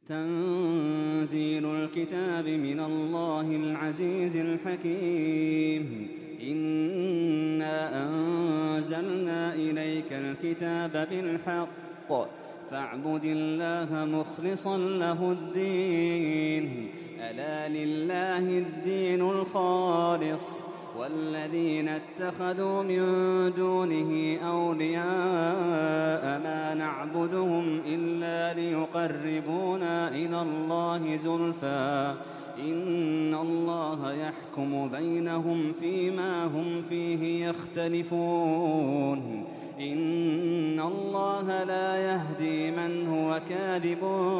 تنزيل الكتاب من الله العزيز الحكيم. إنا أنزلنا إليك الكتاب بالحق فاعبد الله مخلصا له الدين. ألا لله الدين الخالص والذين اتخذوا من دونه أولياء ما نعبدهم إلا ليقربونا إلى الله زلفى إن الله يحكم بينهم فيما هم فيه يختلفون. إن الله لا يهدي من هو كاذب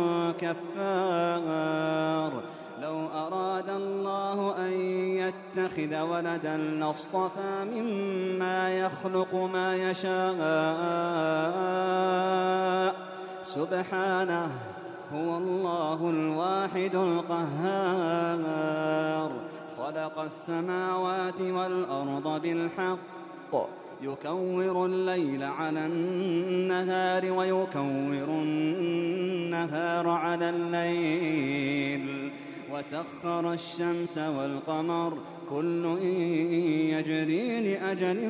كفار. لو أراد الله أن يتخذ ولدا لاصطفى مما يخلق ما يشاء سبحانه هو الله الواحد القهار. خلق السماوات والأرض بالحق يكور الليل على النهار ويكور النهار على الليل وسخر الشمس والقمر كل يجري لأجل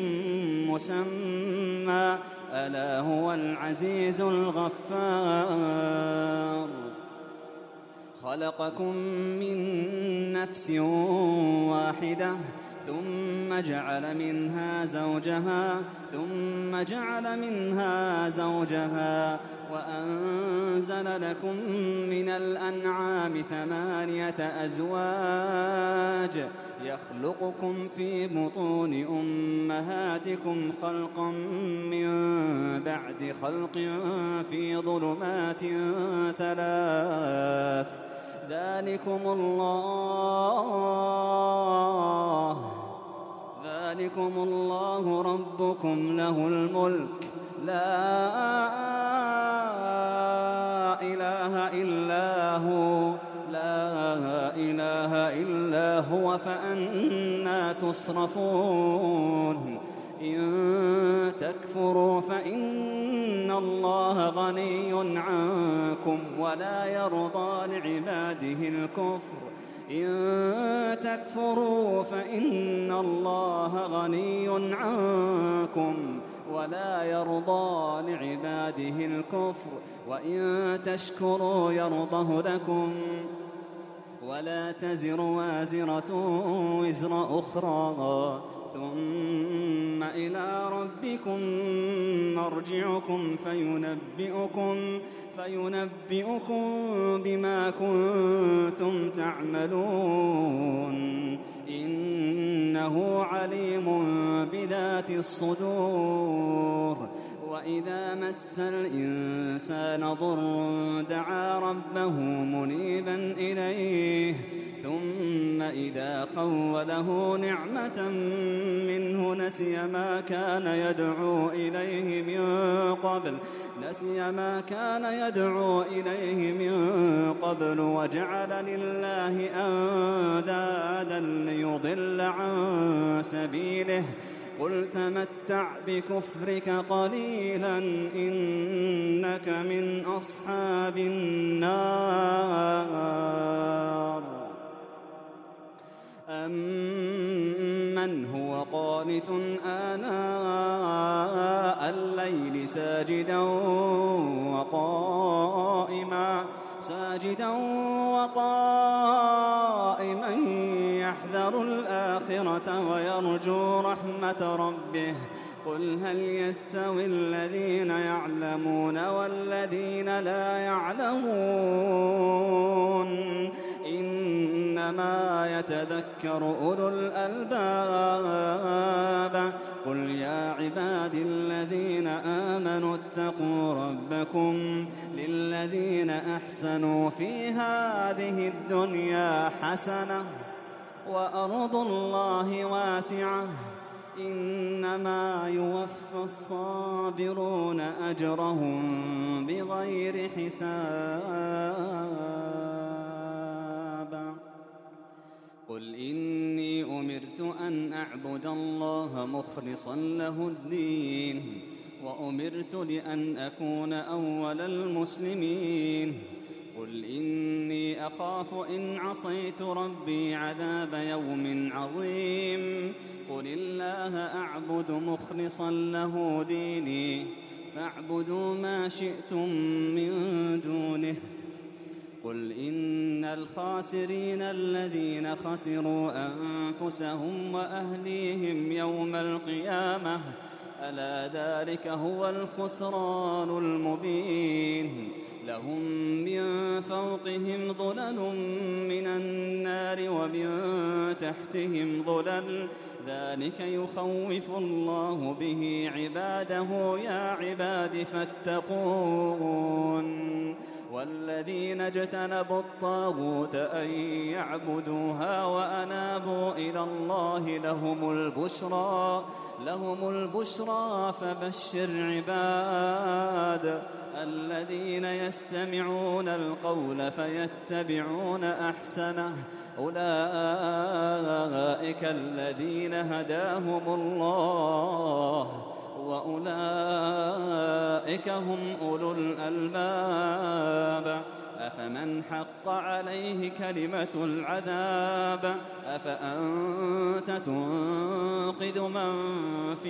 مسمى ألا هو العزيز الغفار. خلقكم من نفس واحدة ثم جعل منها زوجها وأنزل لكم من الأنعام 8 أزواج يخلقكم في بطون أمهاتكم خلقا من بعد خلق في ظلمات 3 ذلكم الله ربكم له الملك لا إله إلا هو فأنى تصرفون. إن تكفروا فإن الله غني عنكم ولا يرضى لعباده الكفر. إن تكفروا فإن الله غني عنكم ولا يرضى لعباده الكفر وإن تشكروا يرضه لكم ولا تزر وازرة وزر أخرى ثم إلى ربكم مرجعكم فينبئكم بما كنتم تعملون. إنه عليم بذات الصدور. وإذا مس الإنسان ضر دعا ربه منيبا إليه ثم إذا خوله نعمة منه نسي ما كان يدعو إليه من قبل وجعل لله أندادا ليضل عن سبيله. قل تمتع بكفرك قليلا إنك من أصحاب النار. أمن هو قانت آناء الليل ساجدا وقائما يحذر الآخرة ويرجو رحمة ربه. قل هل يستوي الذين يعلمون والذين لا يعلمون إنما يتذكر أولو الألباب. قل يا عبادي الذين آمنوا اتقوا ربكم للذين أحسنوا في هذه الدنيا حسنة وأرض الله واسعة إنما يوفى الصابرون أجرهم بغير حساب. قل إني أمرت أن أعبد الله مخلصا له الدين وأمرت لأن أكون أول المسلمين. قل إني أخاف إن عصيت ربي عذاب يوم عظيم قل الله أعبد مخلصا له ديني فاعبدوا ما شئتم من دونه قل إن الخاسرين الذين خسروا أنفسهم وأهليهم يوم القيامة ألا ذلك هو الخسران المبين لهم من فوقهم ظلل من النار ومن تحتهم ظلل ذلك يخوف الله به عباده يا عباد فاتقون والذين اجتنبوا الطاغوت أن يعبدوها وأنابوا إلى الله لهم البشرى فبشر عباد الذين يستمعون القول فيتبعون أحسنه أولئك الذين هداهم الله وأولئك هم أولو الألباب أفمن حق عليه كلمة العذاب أفأنت تنقذ من في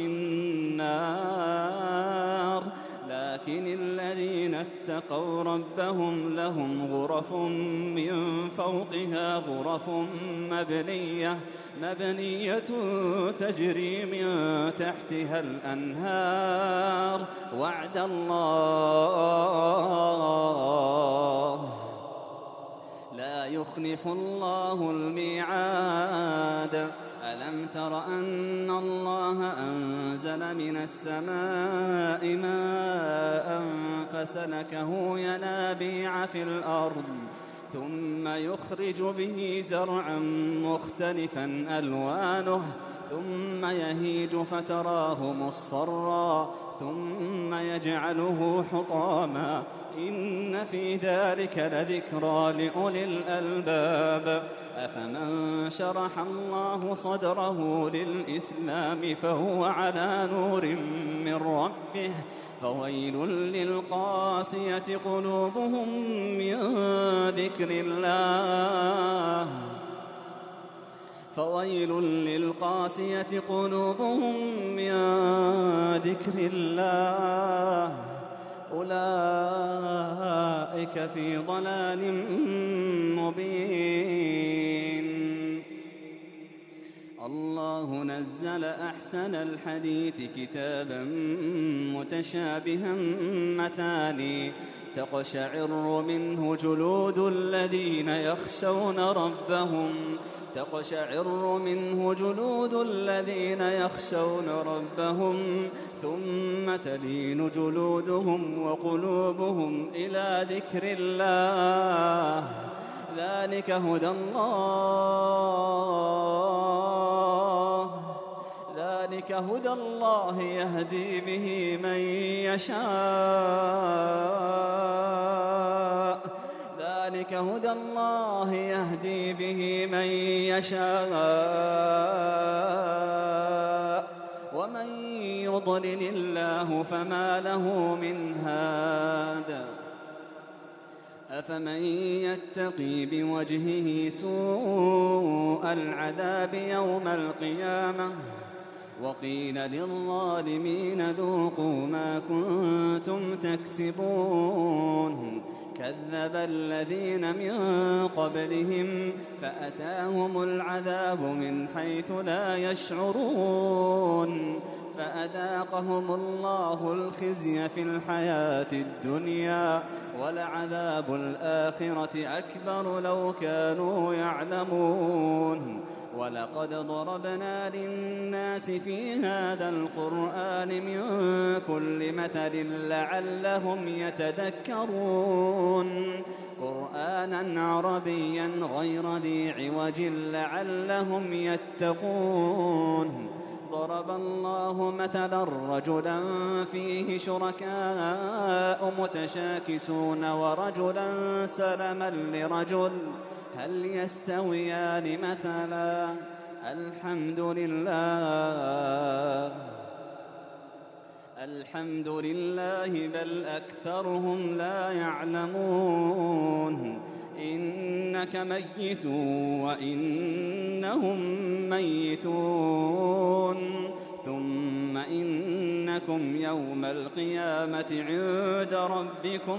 النار لكن الذين اتقوا ربهم لهم غرف من فوقها غرف مبنية تجري من تحتها الأنهار وعد الله لا يخلف الله الميعاد ألم تر أن الله أنزل من السماء ماء فسلكه ينابيع في الأرض ثم يخرج به زرعا مختلفا ألوانه ثم يهيج فتراه مصفرا ثم يجعله حطاما إن في ذلك لذكرى لأولي الألباب أفمن شرح الله صدره للإسلام فهو على نور من ربه فويل للقاسية قلوبهم من ذكر الله فويل للقاسية قلوبهم من ذكر الله أولئك في ضلال مبين الله نزل أحسن الحديث كتابا متشابها مثاني تقشعر منه جلود الذين يخشون ربهم ثم تلين جلودهم وقلوبهم إلى ذكر الله ذلك هدى الله يهدي به من يشاء ومن يضلل الله فما له من هاد أفمن يتقي بوجهه سوء العذاب يوم القيامة وقيل للظالمين ذوقوا ما كنتم تكسبون كذب الذين من قبلهم فأتاهم العذاب من حيث لا يشعرون فأذاقهم الله الخزي في الحياة الدنيا ولعذاب الآخرة أكبر لو كانوا يعلمون ولقد ضربنا للناس في هذا القرآن من كل مثل لعلهم يتذكرون قرآنا عربيا غير ذي عوج لعلهم يتقون ضرب الله مثلا رجلا فيه شركاء متشاكسون ورجلا سلما لرجل هل يستويان مثلا الحمد لله بل أكثرهم لا يعلمون إنك ميت وإنهم ميتون ثم إنكم يوم القيامة عند ربكم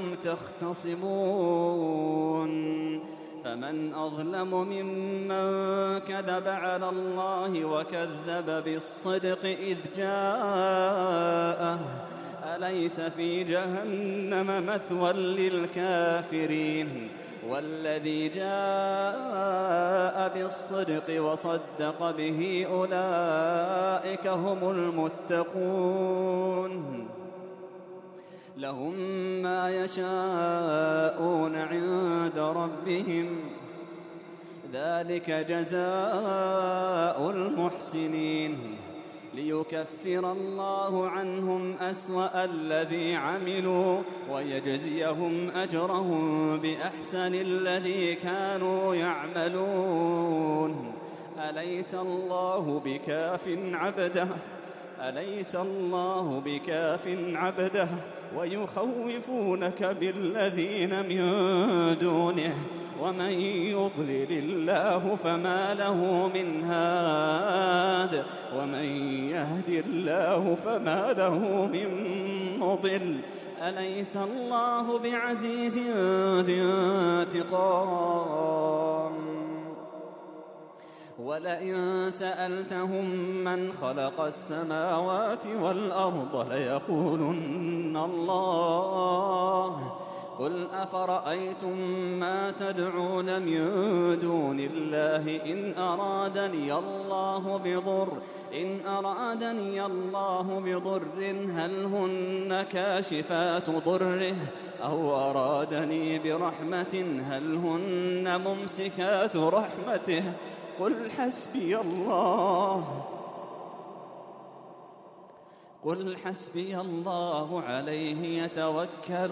تختصمون فمن أظلم ممن كذب على الله وكذب بالصدق إذ جاءه أليس في جهنم مثوى للكافرين والذي جاء بالصدق وصدق به أولئك هم المتقون لهم ما يشاءون عند ربهم ذلك جزاء المحسنين ليكفر الله عنهم أسوأ الذي عملوا ويجزيهم أجرهم بأحسن الذي كانوا يعملون أليس الله بكاف عبده ويخوفونك بالذين من دونه ومن يضلل الله فما له من هاد ومن يهد الله فما له من مضل أليس الله بعزيز ذي انتقام ولئن سألتهم من خلق السماوات والأرض ليقولن الله قل أفرأيتم ما تدعون من دون الله إن أرادني الله بضر هل هن كاشفات ضره أو أرادني برحمة هل هن ممسكات رحمته قل حسبي الله عليه يتوكل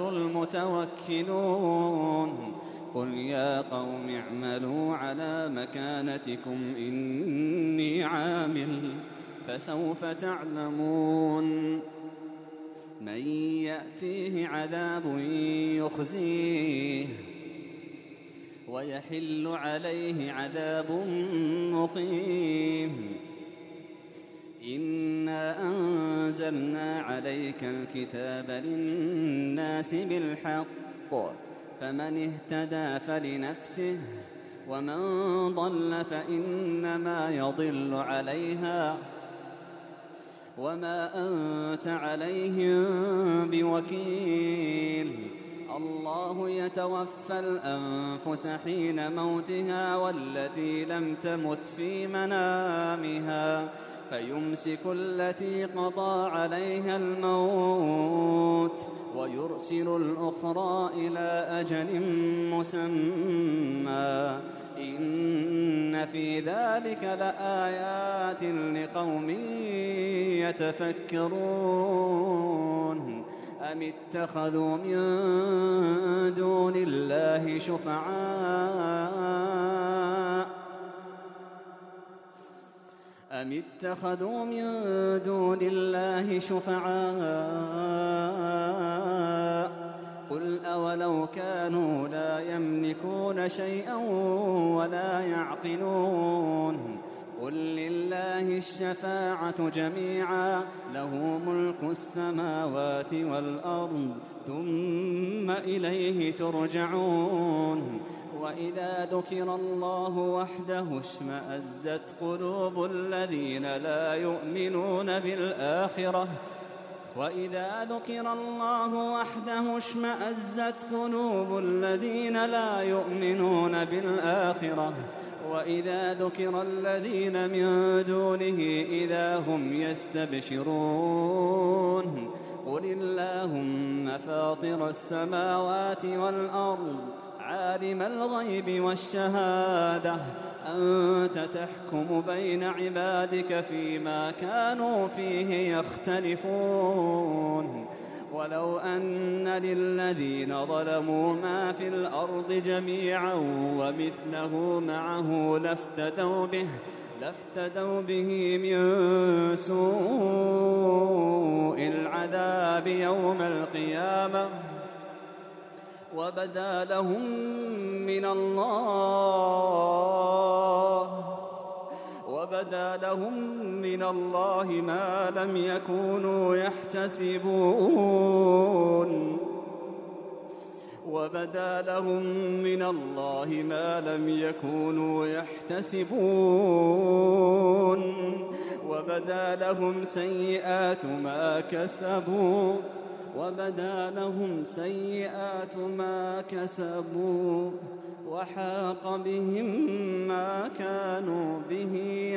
المتوكلون قل يا قوم اعملوا على مكانتكم إني عامل فسوف تعلمون من يأتيه عذاب يخزيه ويحل عليه عذاب مقيم إنا أنزلنا عليك الكتاب للناس بالحق فمن اهتدى فلنفسه ومن ضل فإنما يضل عليها وما أنت عليهم بوكيل الله يتوفى الأنفس حين موتها والتي لم تمت في منامها فيمسك التي قضى عليها الموت ويرسل الأخرى إلى أجل مسمى إن في ذلك لآيات لقوم يتفكرون أم اتخذوا من دون الله شفعاء قل أولو كانوا لا يملكون شيئا ولا يعقلون قل لله الشفاعة جميعا له ملك السماوات والأرض ثم إليه ترجعون وإذا ذكر الله وحده اشمأزت قلوب الذين لا يؤمنون بالآخرة وإذا ذكر الله وحده اشمأزت قلوب الذين لا يؤمنون بالآخرة وإذا ذكر الذين من دونه إذا هم يستبشرون قل اللهم فاطر السماوات والأرض عالم الغيب والشهادة أنت تحكم بين عبادك فيما كانوا فيه يختلفون ولو أن للذين ظلموا ما في الأرض جميعا ومثله معه لافتدوا به من سوء العذاب يوم القيامة وبدا لهم من الله ما لم يكونوا يحتسبون وبدا لهم سيئات ما كسبوا وحاق بهم ما كانوا به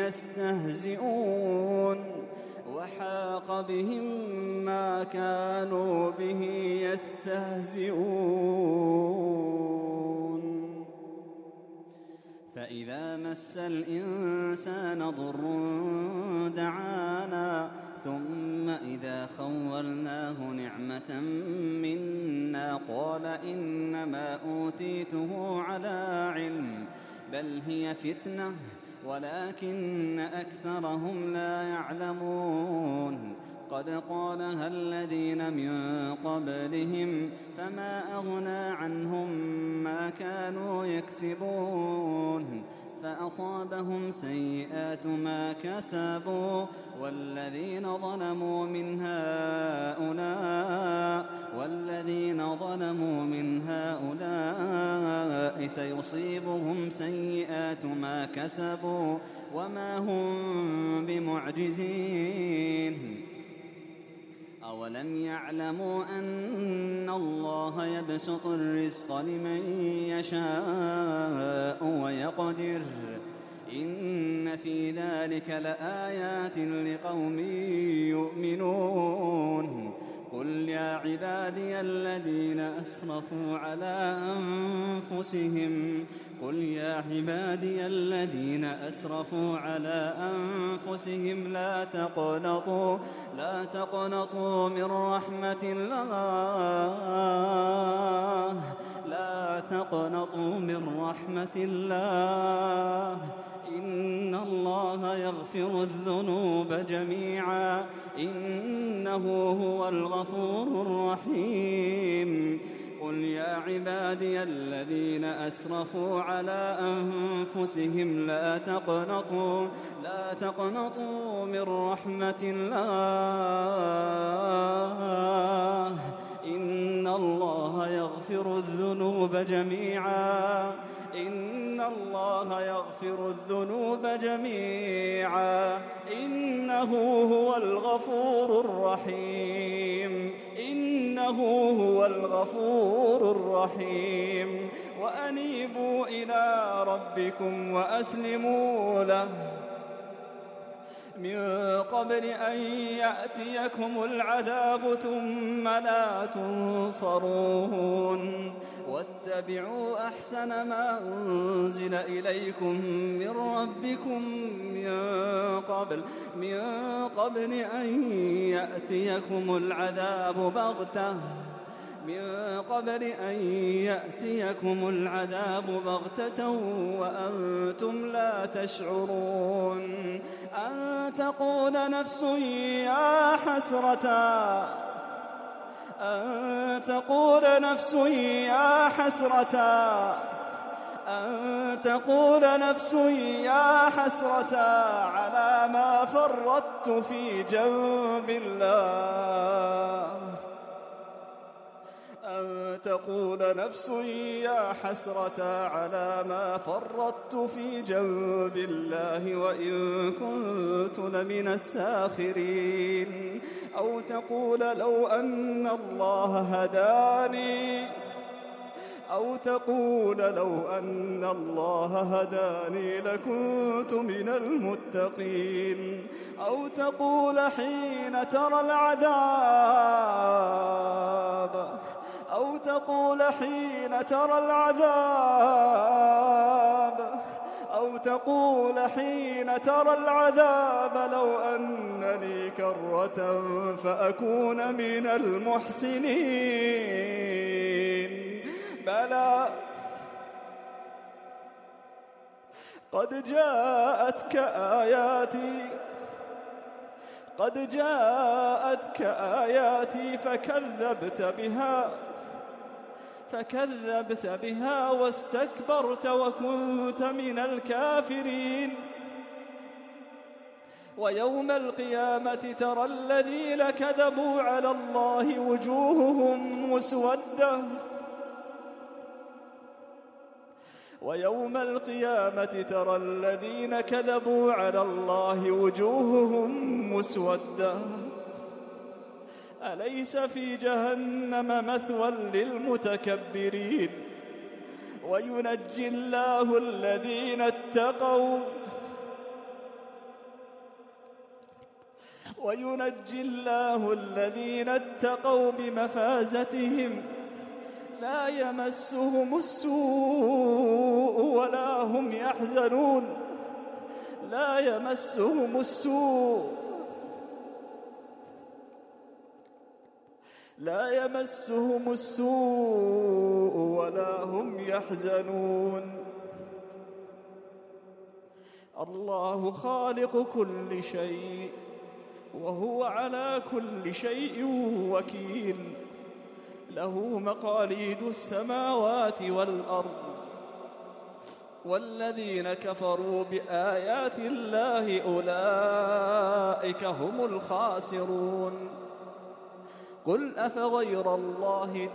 يستهزئون فإذا مس الإنسان ضر دعانا ثم إذا خولناه نعمة منا قال إنما أوتيته على علم بل هي فتنة ولكن أكثرهم لا يعلمون قد قالها الذين من قبلهم فما أغنى عنهم ما كانوا يكسبون فأصابهم سيئات ما كسبوا والذين ظلموا من هؤلاء سيصيبهم سيئات ما كسبوا وما هم بمعجزين أولم يعلموا أن الله يبسط الرزق لمن يشاء ويقدر إن في ذلك لآيات لقوم يؤمنون قل يا عبادي الذين أسرفوا على أنفسهم لا تقنطوا من رحمة الله إن الله يغفر الذنوب جميعا إنه هو الغفور الرحيم قل يا عبادي الذين أسرفوا على أنفسهم لا تقنطوا من رحمة الله إن الله يغفر الذنوب جميعا إنه هو الغفور الرحيم وأنيبوا إلى ربكم وأسلموا له من قبل أن يأتيكم العذاب ثم لا تنصرون واتبعوا أحسن ما أنزل إليكم من ربكم من قبل أن يأتيكم العذاب بغتة وأنتم لا تشعرون أن تقول نفس يا حسرة على ما فرطت في جنب الله أن تقول نفس يا حسرة على ما فرطت في جنب الله وإن كنت لمن الساخرين أو تقول لو أن الله هداني لكنت من المتقين أو تقول حين ترى العذاب لو أن لي كرة فأكون من المحسنين بلى قد جاءتك آياتي فكذبت بها واستكبرت وكنت من الكافرين. ويوم القيامة ترى الذين كذبوا على الله وجوههم مسودة أليس في جهنم مثوى للمتكبرين. وينجي الله الذين اتقوا بمفازتهم لا يمسهم السوء ولا هم يحزنون. الله خالق كل شيء وهو على كل شيء وكيل. له مقاليد السماوات والأرض. والذين كفروا بآيات الله أولئك هم الخاسرون. قل أفغير الله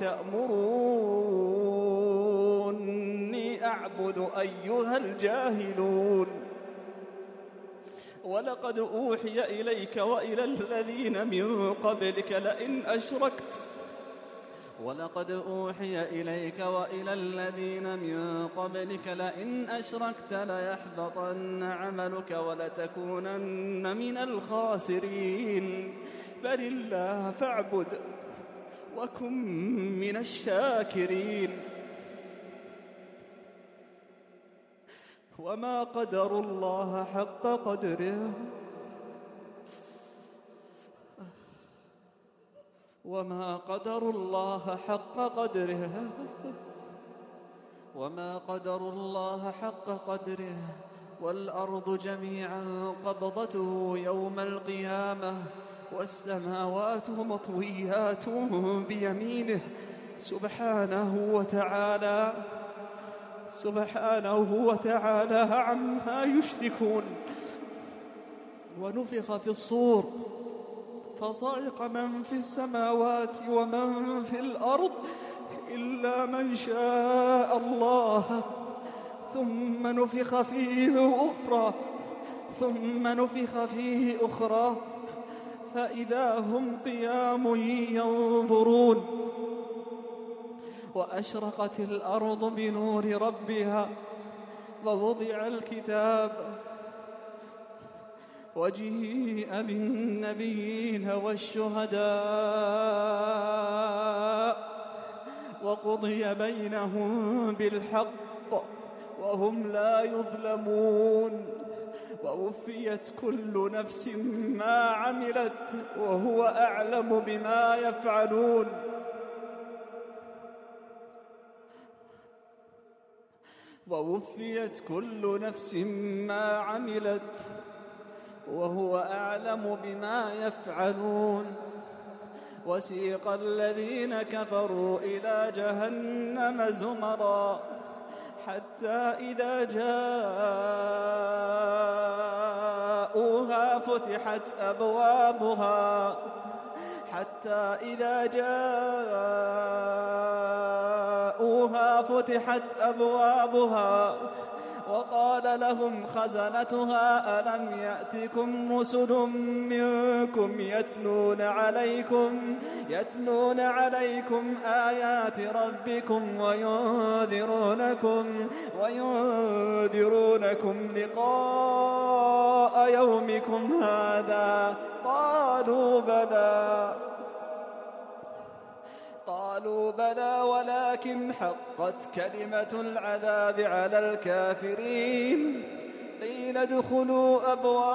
تأمروني أعبد أيها الجاهلون. ولقد أوحي إليك وإلى الذين من قبلك لئن أشركت ليحبطن عملك ولتكونن من الخاسرين. بل الله فاعبد وكن من الشاكرين. وما قدروا الله حق قدره والأرض جميعا قبضته يوم القيامة والسماوات مطويات بيمينه سبحانه وتعالى عما يشركون. ونفخ في الصور فصعق من في السماوات ومن في الأرض إلا من شاء الله ثم نفخ فيه أخرى فإذا هم قيام ينظرون. وأشرقت الأرض بنور ربها ووضع الكتاب وجيء بالنبيين والشهداء وقضي بينهم بالحق وهم لا يظلمون. ووفيت كل نفس ما عملت وهو أعلم بما يفعلون. وسيق الذين كفروا إلى جهنم زمرا حتى إذا جاءوها فتحت أبوابها وقال لهم خزنتها ألم يأتكم رسل منكم يتلون عليكم آيات ربكم وينذرونكم لقاء يومكم هذا. قالوا بلى ولكن حقت كلمة العذاب على الكافرين. قيل ادخلوا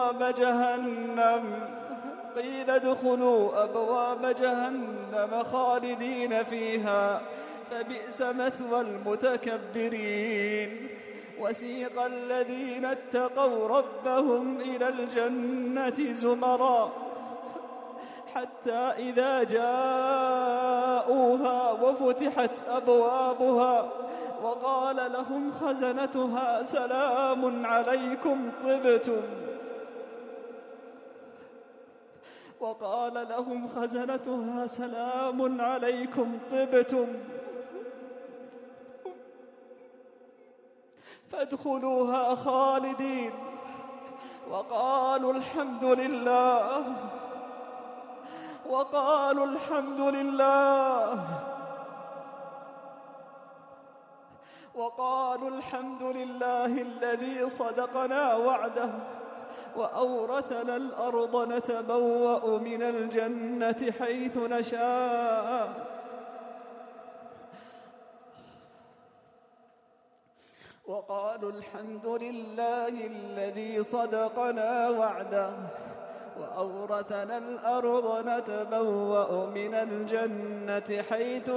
أبواب جهنم خالدين فيها فبئس مثوى المتكبرين. وسيق الذين اتقوا ربهم إلى الجنة زمرا حتى إذا جاءوها وفتحت أبوابها وقال لهم خزنتها سلام عليكم طبتم فادخلوها خالدين وقالوا الحمد لله الذي صدقنا وعده وأورثنا الأرض نتبوأ من الجنة حيث نشاء وقالوا الحمد لله الذي صدقنا وعده وأورثنا الأرض نتبوأ من الجنة حيث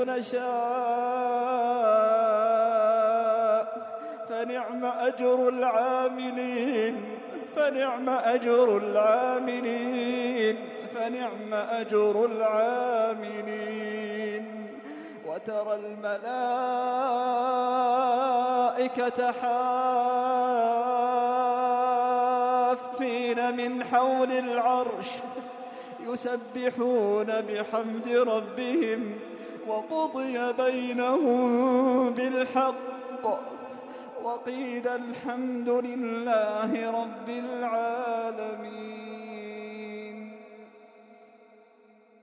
نشاء فنعم أجر العاملين وترى الملائكة حافين من حول العرش يسبحون بحمد ربهم وقضي بينهم بالحق وقيل الحمد لله رب العالمين.